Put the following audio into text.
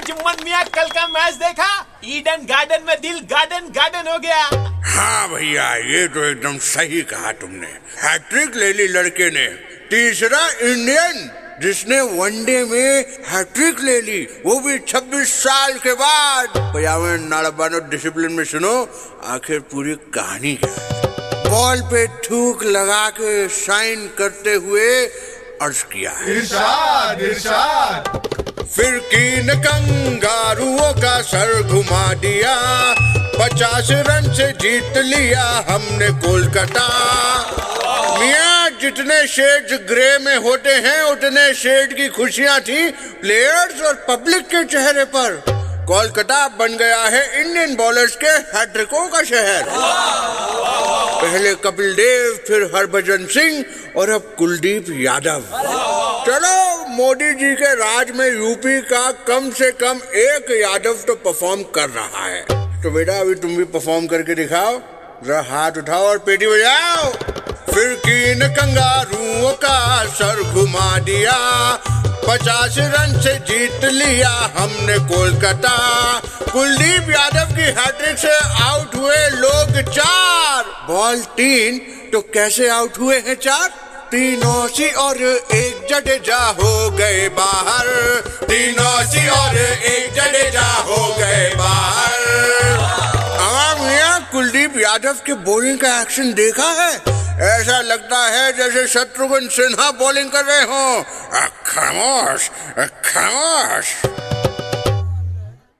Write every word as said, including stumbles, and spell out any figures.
जुम्मन मियाँ कल का मैच देखा? ईडन गार्डन में दिल गार्डन गार्डन हो गया। हाँ भैया, ये तो एकदम सही कहा तुमने। हैट्रिक ले ली लड़के ने, तीसरा इंडियन जिसने वनडे में हैट्रिक ले ली, वो भी छब्बीस साल के बाद। भैया नाड़बानो डिसिप्लिन में सुनो, आखिर पूरी कहानी क्या है। बॉल पे थूक लगा के साइन करते हुए अर्ज किया, इरशाद इरशाद। फिर कीन कंगारुओं का सर घुमा दिया, पचास रन से जीत लिया हमने कोलकाता। मियाँ, जितने शेड्स ग्रे में होते हैं उतने शेड की खुशियां थी प्लेयर्स और पब्लिक के चेहरे पर। कोलकाता बन गया है इंडियन बॉलर्स के हैट्रिकों का शहर। पहले कपिल देव, फिर हरभजन सिंह और अब कुलदीप यादव। चलो, मोदी जी के राज में यूपी का कम से कम एक यादव तो परफॉर्म कर रहा है। तो बेटा अभी तुम भी परफॉर्म करके दिखाओ, जरा हाथ उठाओ और पेटी बजाओ। फिर कीन कंगारुओं का सर घुमा दिया, पचास रन से जीत लिया हमने कोलकाता। कुलदीप यादव की हैट्रिक से आउट हुए लोग चार, बॉल तीन, तो कैसे आउट हुए हैं चार? तीन औसी और एक जडेजा हो गए बाहर, तीन औसी और एक जडेजा हो गए बाहर। आवाम मियां, कुलदीप यादव के बॉलिंग का एक्शन देखा है? ऐसा लगता है जैसे शत्रुघ्न सिन्हा बॉलिंग कर रहे हो। खामोश खामोश।